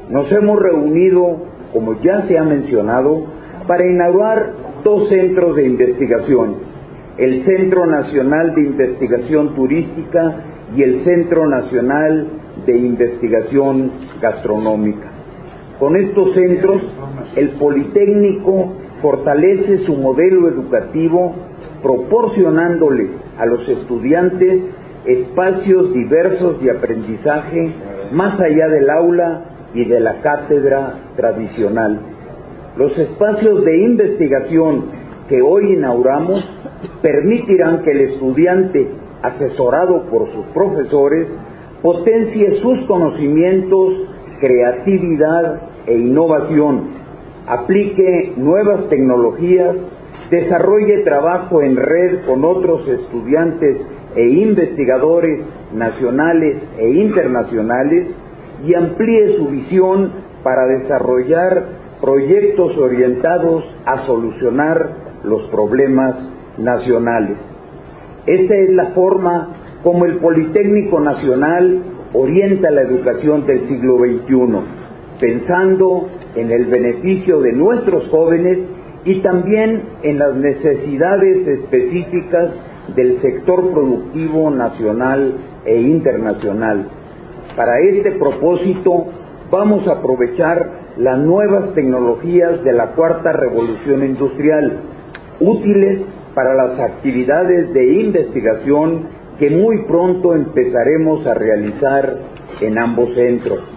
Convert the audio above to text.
Nos hemos reunido, como ya se ha mencionado, para inaugurar 2 centros de investigación, el Centro Nacional de Investigación Turística y el Centro Nacional de Investigación Gastronómica. Con estos centros, el Politécnico fortalece su modelo educativo, proporcionándole a los estudiantes espacios diversos de aprendizaje más allá del aula y de la cátedra tradicional. Los espacios de investigación que hoy inauguramos permitirán que el estudiante, asesorado por sus profesores, potencie sus conocimientos, creatividad e innovación, aplique nuevas tecnologías, desarrolle trabajo en red con otros estudiantes e investigadores nacionales e internacionales y amplíe su visión para desarrollar proyectos orientados a solucionar los problemas nacionales. Esta es la forma como el Politécnico Nacional orienta la educación del siglo XXI, pensando en el beneficio de nuestros jóvenes y también en las necesidades específicas del sector productivo nacional e internacional. Para este propósito, vamos a aprovechar las nuevas tecnologías de la cuarta revolución industrial, útiles para las actividades de investigación que muy pronto empezaremos a realizar en ambos centros.